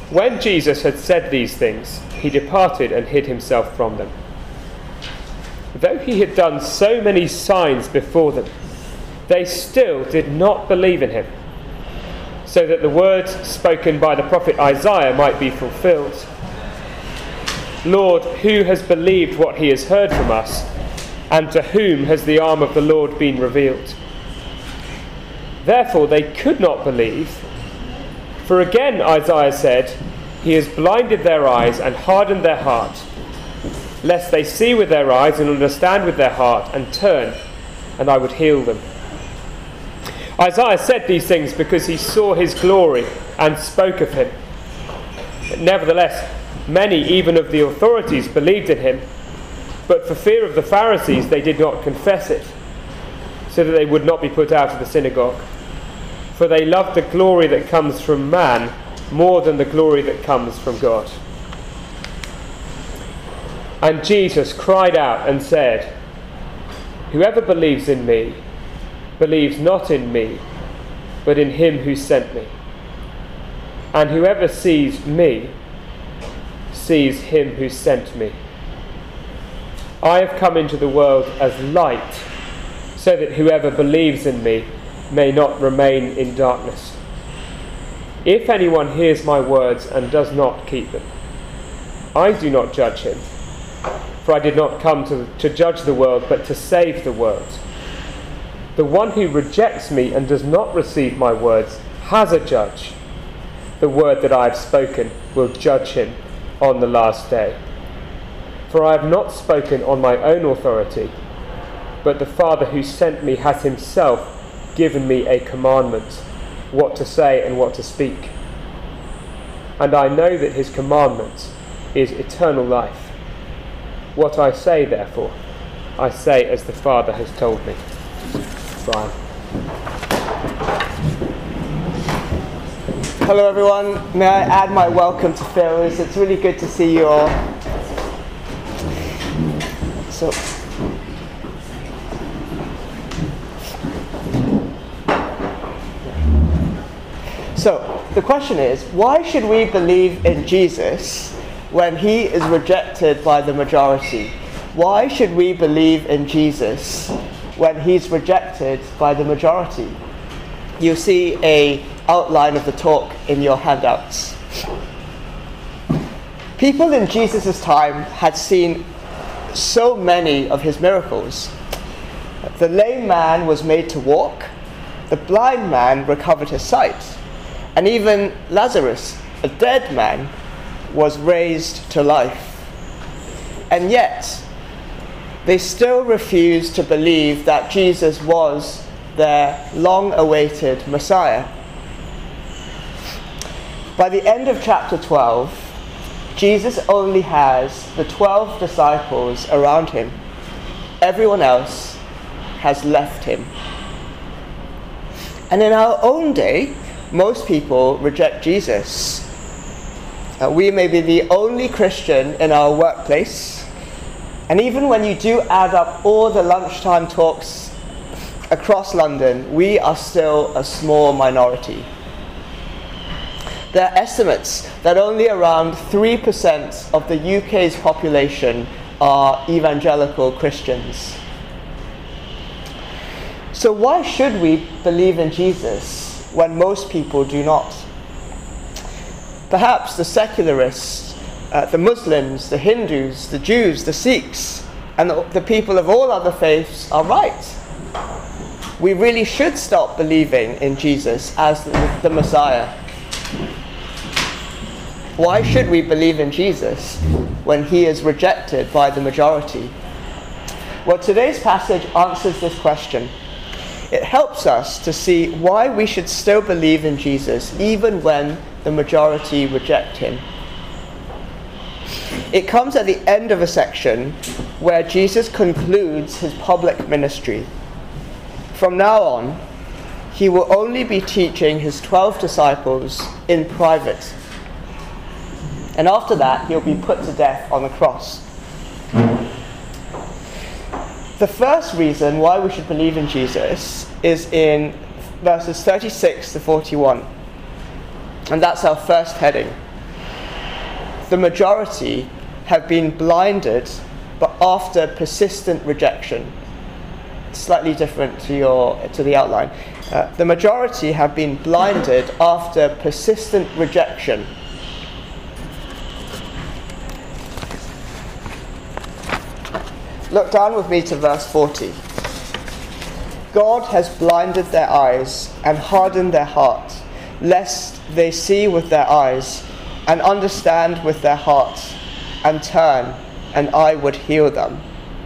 When Jesus had said these things, he departed and hid himself from them. Though he had done so many signs before them, they still did not believe in him, so that the words spoken by the prophet Isaiah might be fulfilled. Lord, who has believed what he has heard from us, and to whom has the arm of the Lord been revealed? Therefore they could not believe. For again Isaiah said, he has blinded their eyes and hardened their heart, lest they see with their eyes and understand with their heart and turn, and I would heal them. Isaiah said these things because he saw his glory and spoke of him. But nevertheless, many even of the authorities believed in him, but for fear of the Pharisees they did not confess it, so that they would not be put out of the synagogue. For they loved the glory that comes from man more than the glory that comes from God. And Jesus cried out and said, whoever believes in me believes not in me, but in him who sent me. And whoever sees me sees him who sent me. I have come into the world as light, so that whoever believes in me may not remain in darkness. If anyone hears my words and does not keep them, I do not judge him, for I did not come to judge the world, but to save the world. The one who rejects me and does not receive my words has a judge. The word that I have spoken will judge him on the last day. For I have not spoken on my own authority, but the Father who sent me has himself given me a commandment, what to say and what to speak. And I know that his commandment is eternal life. What I say, therefore, I say as the Father has told me. Brian. Hello everyone, may I add my welcome to Phil's. It's really good to see you all. So the question is, why should we believe in Jesus when he is rejected by the majority? Why should we believe in Jesus when he's rejected by the majority? You see an outline of the talk in your handouts. People in Jesus' time had seen so many of his miracles. The lame man was made to walk, the blind man recovered his sight, and even Lazarus, a dead man, was raised to life. And yet, they still refused to believe that Jesus was their long-awaited Messiah. By the end of chapter 12, Jesus only has the 12 disciples around him. Everyone else has left him. And in our own day, most people reject Jesus. We may be the only Christian in our workplace. And even when you do add up all the lunchtime talks across London, we are still a small minority. There are estimates that only around 3% of the UK's population are evangelical Christians. So why should we believe in Jesus when most people do not? Perhaps the secularists, the Muslims, the Hindus, the Jews, the Sikhs, and the people of all other faiths are right. We really should stop believing in Jesus as the Messiah. Why should we believe in Jesus when he is rejected by the majority? Well, today's passage answers this question. It helps us to see why we should still believe in Jesus even when the majority reject him. It comes at the end of a section where Jesus concludes his public ministry. From now on, he will only be teaching his 12 disciples in private. And after that, he'll be put to death on the cross. The first reason why we should believe in Jesus is in verses 36 to 41. And that's our first heading. the majority have been blinded, but after persistent rejection. Slightly different to the outline. The majority have been blinded after persistent rejection. Look down with me to verse 40. God has blinded their eyes and hardened their heart, lest they see with their eyes and understand with their hearts and turn, and I would heal them.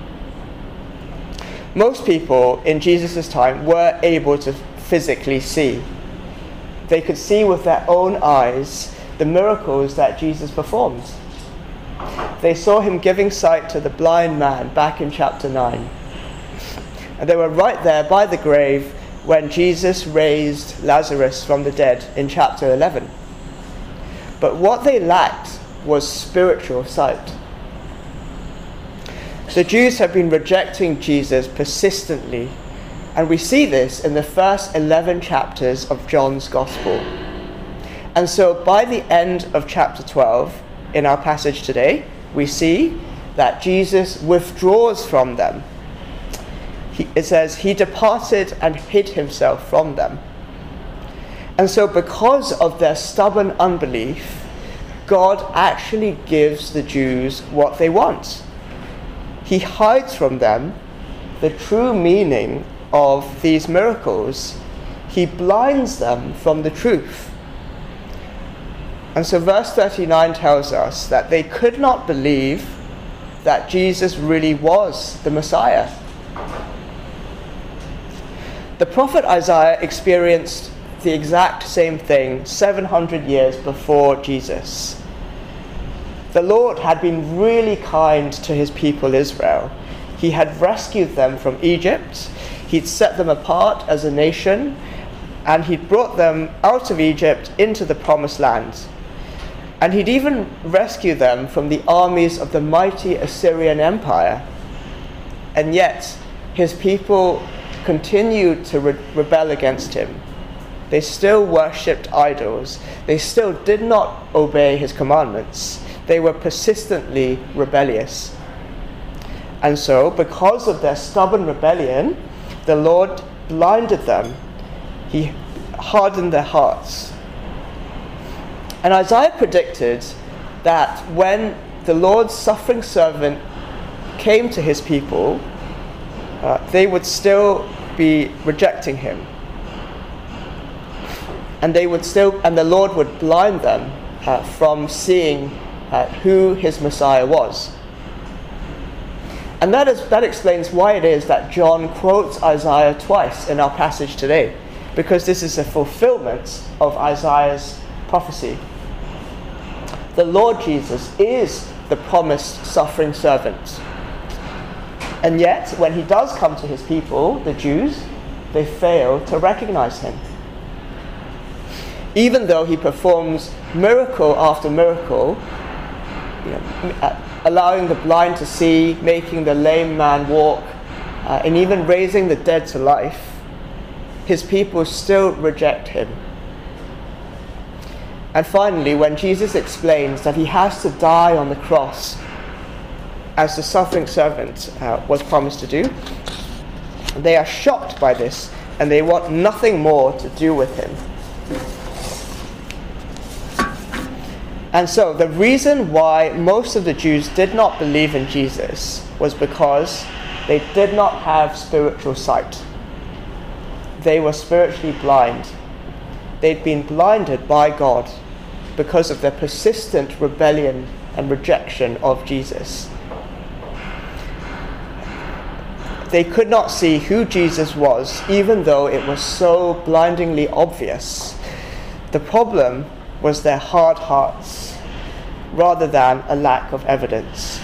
Most people in Jesus' time were able to physically see. They could see with their own eyes the miracles that Jesus performed. They saw him giving sight to the blind man back in chapter 9. And they were right there by the grave when Jesus raised Lazarus from the dead in chapter 11. But what they lacked was spiritual sight. The Jews have been rejecting Jesus persistently, and we see this in the first 11 chapters of John's Gospel. And so by the end of chapter 12, in our passage today, we see that Jesus withdraws from them. It says, he departed and hid himself from them. And so because of their stubborn unbelief, God actually gives the Jews what they want. He hides from them the true meaning of these miracles. He blinds them from the truth. And so verse 39 tells us that they could not believe that Jesus really was the Messiah. The prophet Isaiah experienced the exact same thing 700 years before Jesus. The Lord had been really kind to his people Israel. He had rescued them from Egypt. He'd set them apart as a nation, and he'd brought them out of Egypt into the promised land. And he'd even rescued them from the armies of the mighty Assyrian Empire. And yet, his people continued to rebel against him. They still worshipped idols. They still did not obey his commandments. They were persistently rebellious. And so, because of their stubborn rebellion, the Lord blinded them. He hardened their hearts. And Isaiah predicted that when the Lord's suffering servant came to his people, they would still be rejecting him. And the Lord would blind them from seeing who his Messiah was. And that explains why it is that John quotes Isaiah twice in our passage today, because this is a fulfillment of Isaiah's prophecy. The Lord Jesus is the promised suffering servant. And yet, when he does come to his people, the Jews, they fail to recognize him. Even though he performs miracle after miracle, allowing the blind to see, making the lame man walk, and even raising the dead to life, his people still reject him. And finally, when Jesus explains that he has to die on the cross, as the suffering servant was promised to do, they are shocked by this, and they want nothing more to do with him. And so the reason why most of the Jews did not believe in Jesus was because they did not have spiritual sight. They were spiritually blind. They'd been blinded by God because of their persistent rebellion and rejection of Jesus. They could not see who Jesus was, even though it was so blindingly obvious. The problem was their hard hearts, rather than a lack of evidence.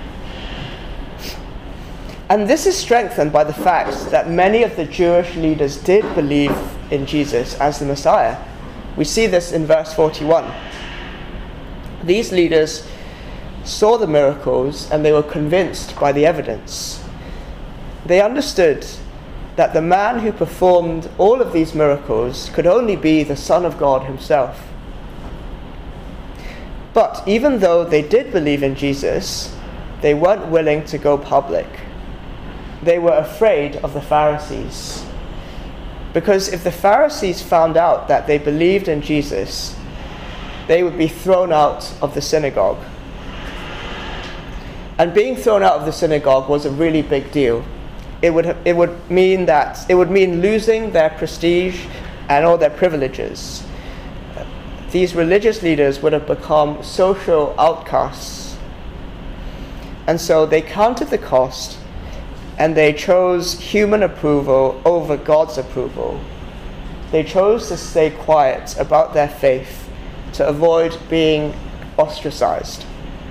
And this is strengthened by the fact that many of the Jewish leaders did believe in Jesus as the Messiah. We see this in verse 41. These leaders saw the miracles and they were convinced by the evidence. They understood that the man who performed all of these miracles could only be the Son of God himself. But even though they did believe in Jesus, they weren't willing to go public. They were afraid of the Pharisees. Because if the Pharisees found out that they believed in Jesus, they would be thrown out of the synagogue. And being thrown out of the synagogue was a really big deal. It would mean losing their prestige and all their privileges. These religious leaders would have become social outcasts. And so they counted the cost, and they chose human approval over God's approval. They chose to stay quiet about their faith to avoid being ostracized.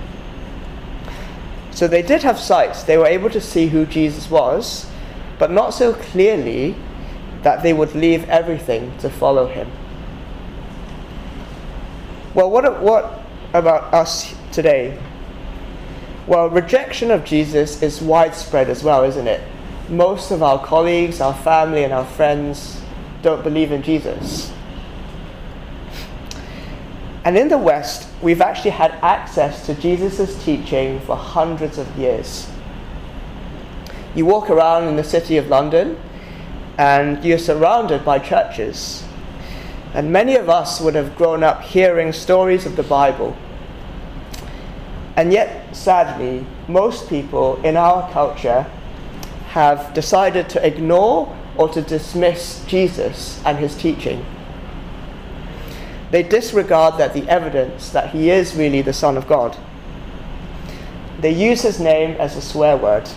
So they did have sight. They were able to see who Jesus was, but not so clearly that they would leave everything to follow him. Well, what about us today? Well, rejection of Jesus is widespread as well, isn't it? Most of our colleagues, our family, and our friends don't believe in Jesus. And in the West, we've actually had access to Jesus' teaching for hundreds of years. You walk around in the city of London, and you're surrounded by churches. And many of us would have grown up hearing stories of the Bible. And yet, sadly, most people in our culture have decided to ignore or to dismiss Jesus and his teaching. They disregard the evidence that he is really the Son of God. They use his name as a swear word.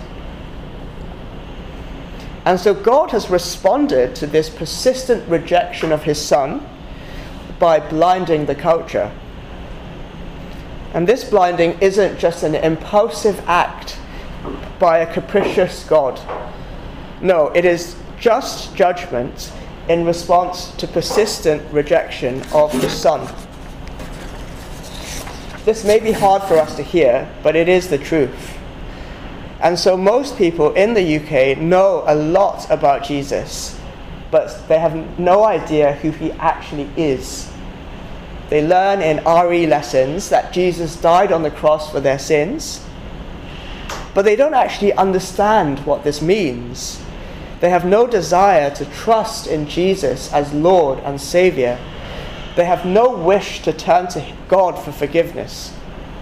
And so God has responded to this persistent rejection of his Son by blinding the culture. And this blinding isn't just an impulsive act by a capricious God. No, it is just judgment in response to persistent rejection of the Son. This may be hard for us to hear, but it is the truth. And so most people in the UK know a lot about Jesus, but they have no idea who he actually is. They learn in RE lessons that Jesus died on the cross for their sins, but they don't actually understand what this means. They have no desire to trust in Jesus as Lord and Saviour. They have no wish to turn to God for forgiveness.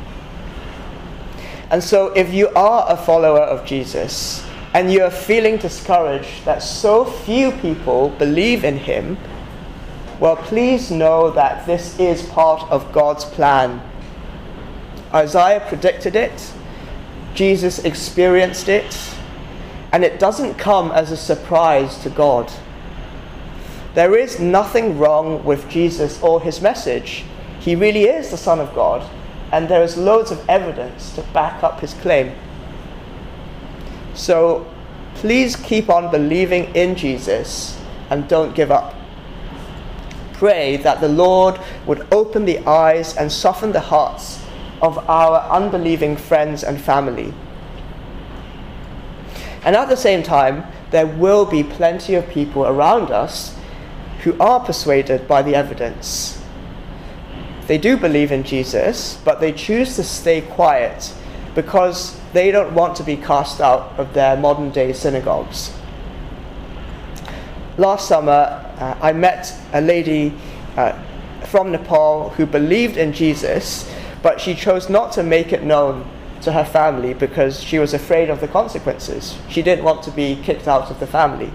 And so if you are a follower of Jesus and you are feeling discouraged that so few people believe in him, well, please know that this is part of God's plan. Isaiah predicted it, Jesus experienced it, and it doesn't come as a surprise to God. There is nothing wrong with Jesus or his message. He really is the Son of God, and there is loads of evidence to back up his claim. So please keep on believing in Jesus and don't give up. Pray that the Lord would open the eyes and soften the hearts of our unbelieving friends and family. And at the same time, there will be plenty of people around us who are persuaded by the evidence. They do believe in Jesus, but they choose to stay quiet because they don't want to be cast out of their modern-day synagogues. Last summer, I met a lady from Nepal who believed in Jesus, but she chose not to make it known to her family because she was afraid of the consequences. She didn't want to be kicked out of the family.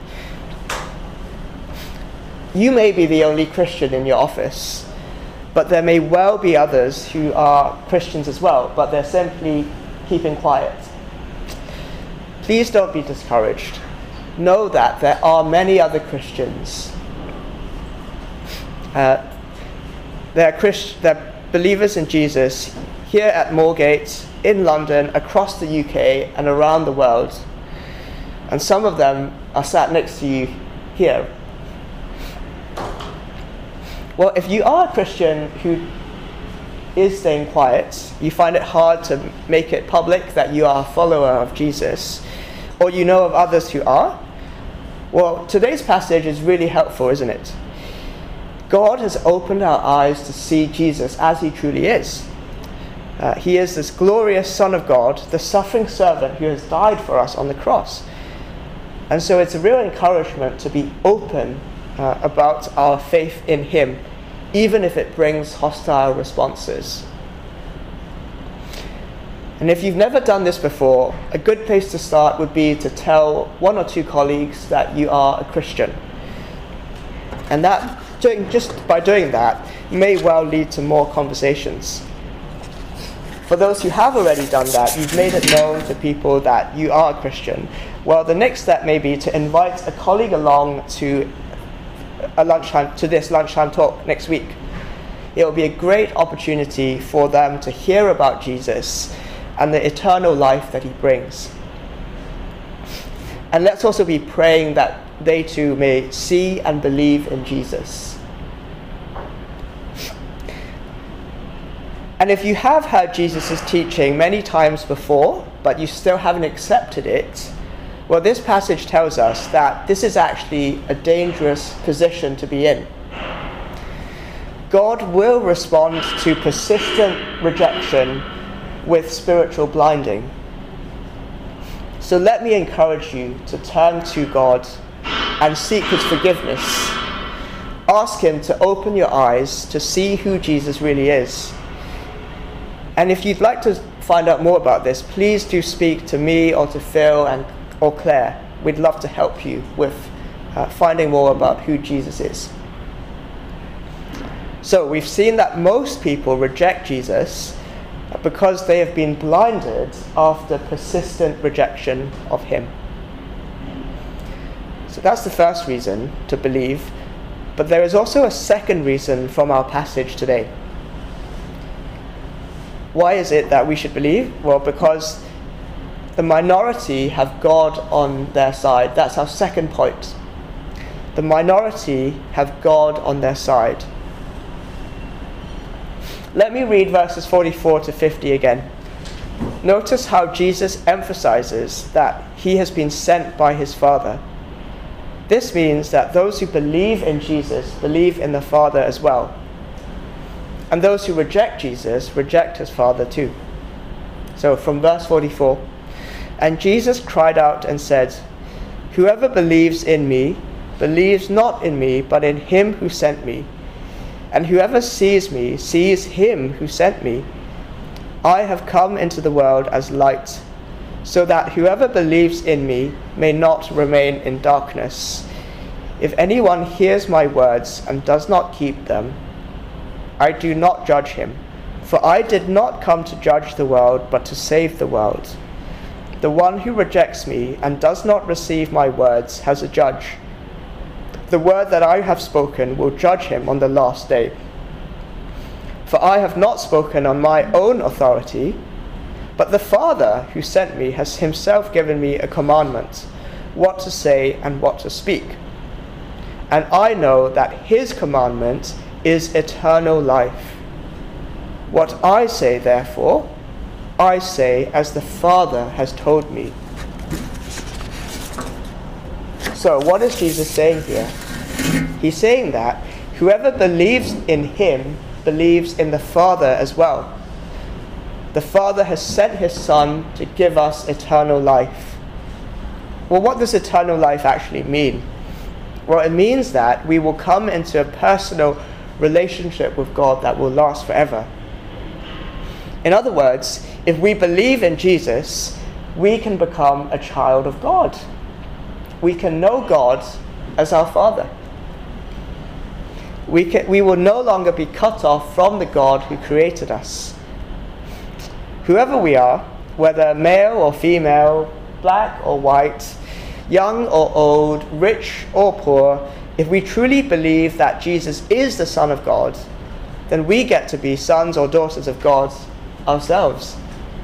You may be the only Christian in your office, but there may well be others who are Christians as well, but they're simply keeping quiet. Please don't be discouraged. Know that there are many other Christians. They're believers in Jesus here at Moorgate, in London, across the UK, and around the world. And some of them are sat next to you here. Well, if you are a Christian who is staying quiet, you find it hard to make it public that you are a follower of Jesus, or you know of others who are, well, today's passage is really helpful, isn't it? God has opened our eyes to see Jesus as he truly is. He is this glorious Son of God, the suffering servant who has died for us on the cross. And so it's a real encouragement to be open about our faith in him, even if it brings hostile responses. And if you've never done this before, a good place to start would be to tell one or two colleagues that you are a Christian. And just by doing that, may well lead to more conversations. For those who have already done that, you've made it known to people that you are a Christian. Well, the next step may be to invite a colleague along to this lunchtime talk next week. It will be a great opportunity for them to hear about Jesus and the eternal life that he brings. And let's also be praying that they too may see and believe in Jesus. And if you have heard Jesus' teaching many times before, but you still haven't accepted it, well, this passage tells us that this is actually a dangerous position to be in. God will respond to persistent rejection with spiritual blinding. So let me encourage you to turn to God and seek his forgiveness. Ask him to open your eyes to see who Jesus really is. And if you'd like to find out more about this, please do speak to me or to Phil or Claire. We'd love to help you with finding more about who Jesus is. So we've seen that most people reject Jesus because they have been blinded after persistent rejection of him. So that's the first reason to believe. But there is also a second reason from our passage today. Why is it that we should believe? Well, because the minority have God on their side. That's our second point. The minority have God on their side. Let me read verses 44 to 50 again. Notice how Jesus emphasizes that he has been sent by his Father. This means that those who believe in Jesus believe in the Father as well. And those who reject Jesus reject his Father too. So from verse 44, and Jesus cried out and said, "Whoever believes in me believes not in me, but in him who sent me. And whoever sees me sees him who sent me. I have come into the world as light, so that whoever believes in me may not remain in darkness. If anyone hears my words and does not keep them, I do not judge him, for I did not come to judge the world, but to save the world. The one who rejects me and does not receive my words has a judge. The word that I have spoken will judge him on the last day. For I have not spoken on my own authority, but the Father who sent me has himself given me a commandment, what to say and what to speak. And I know that his commandment is eternal life. What I say, therefore, I say as the Father has told me." So what is Jesus saying here? He's saying that whoever believes in him believes in the Father as well. The Father has sent his Son to give us eternal life. Well, what does eternal life actually mean? Well, it means that we will come into a personal relationship with God that will last forever. In other words, if we believe in Jesus, we can become a child of God. We can know God as our Father. We will no longer be cut off from the God who created us. Whoever we are, whether male or female, black or white, young or old, rich or poor, if we truly believe that Jesus is the Son of God, then we get to be sons or daughters of God ourselves.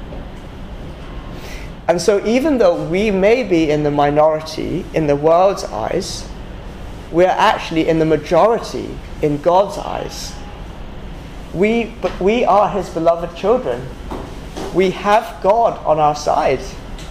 And so even though we may be in the minority in the world's eyes, we are actually in the majority in God's eyes. But we are his beloved children. We have God on our side.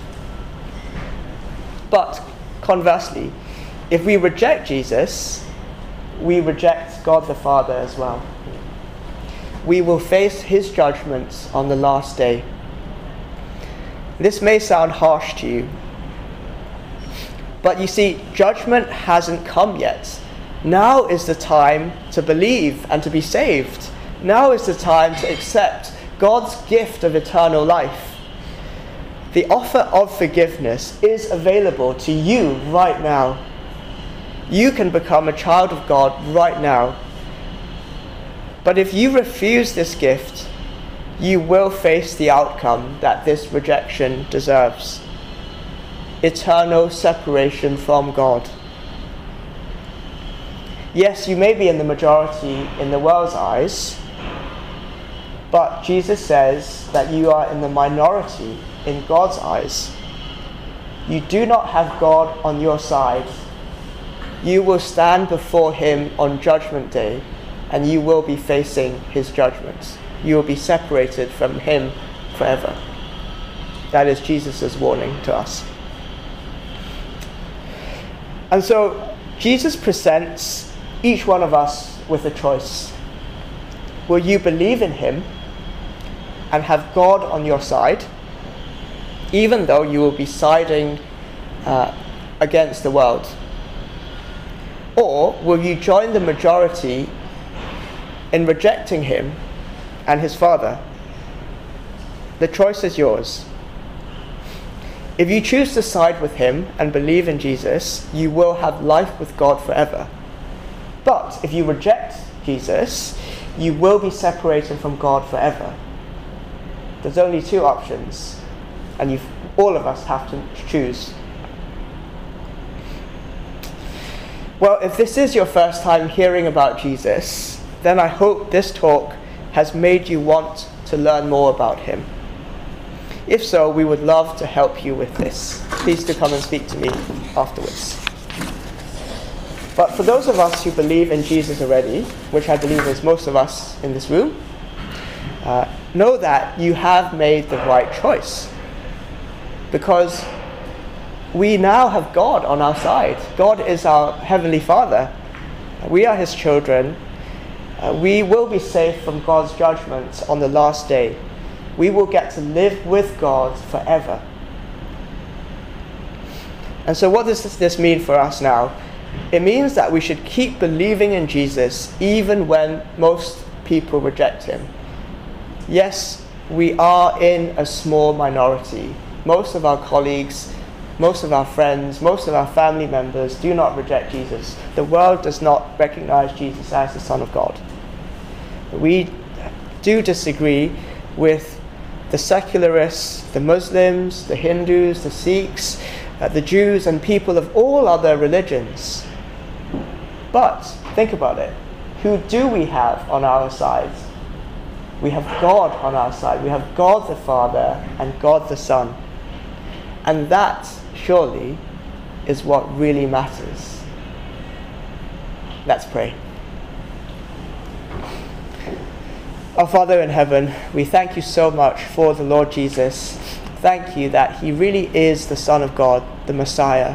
But conversely, if we reject Jesus, we reject God the Father as well. we will face his judgments on the last day. This may sound harsh to you, but you see, judgment hasn't come yet. Now is the time to believe and to be saved. Now is the time to accept God's gift of eternal life. The offer of forgiveness is available to you right now. You can become a child of God right now. But if you refuse this gift, you will face the outcome that this rejection deserves: eternal separation from God. Yes, you may be in the majority in the world's eyes, but Jesus says that you are in the minority in God's eyes. You do not have God on your side. You will stand before him on Judgment Day, and you will be facing his judgments. You will be separated from him forever. That is Jesus' warning to us. And so Jesus presents each one of us with a choice. Will you believe in him and have God on your side, even though you will be siding against the world? Or will you join the majority in rejecting him and his Father? The choice is yours. If you choose to side with him and believe in Jesus, you will have life with God forever. But if you reject Jesus, you will be separated from God forever. There's only two options, and all of us have to choose. Well, if this is your first time hearing about Jesus, then I hope this talk has made you want to learn more about him. If so, we would love to help you with this. Please do come and speak to me afterwards. But for those of us who believe in Jesus already, which I believe is most of us in this room, know that you have made the right choice. Because we now have God on our side. God is our Heavenly Father. We are his children. We will be safe from God's judgments on the last day. We will get to live with God forever. And so what does this mean for us now? It means that we should keep believing in Jesus even when most people reject him. Yes, we are in a small minority. Most of our colleagues, most of our friends, most of our family members do not reject Jesus. The world does not recognize Jesus as the Son of God. We do disagree with the secularists, the Muslims, the Hindus, the Sikhs, the Jews, and people of all other religions. But think about it. Who do we have on our side? We have God on our side. We have God the Father and God the Son. And that, surely, is what really matters. Let's pray. Our Father in heaven, we thank you so much for the Lord Jesus. Thank you that he really is the Son of God, the Messiah.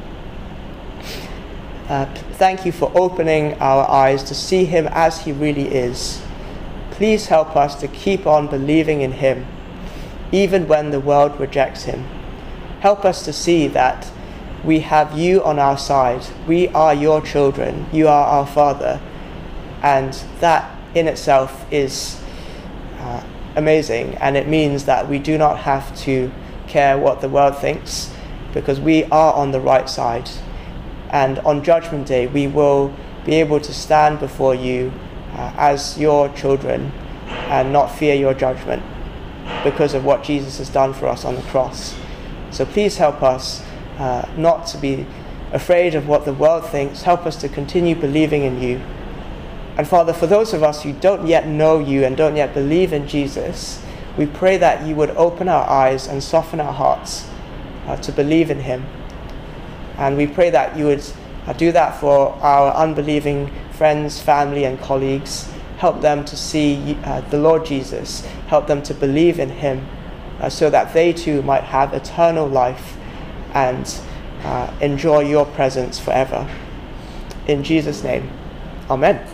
Thank you for opening our eyes to see him as he really is. Please help us to keep on believing in him, even when the world rejects him. Help us to see that we have you on our side. We are your children. You are our Father. And that in itself is amazing. And it means that we do not have to care what the world thinks, because we are on the right side. And on Judgment Day, we will be able to stand before you as your children and not fear your judgment because of what Jesus has done for us on the cross. So please help us not to be afraid of what the world thinks. Help us to continue believing in you. And Father, for those of us who don't yet know you and don't yet believe in Jesus, we pray that you would open our eyes and soften our hearts to believe in him. And we pray that you would do that for our unbelieving friends, family, and colleagues. Help them to see the Lord Jesus. Help them to believe in him so that they too might have eternal life and enjoy your presence forever. In Jesus' name, amen.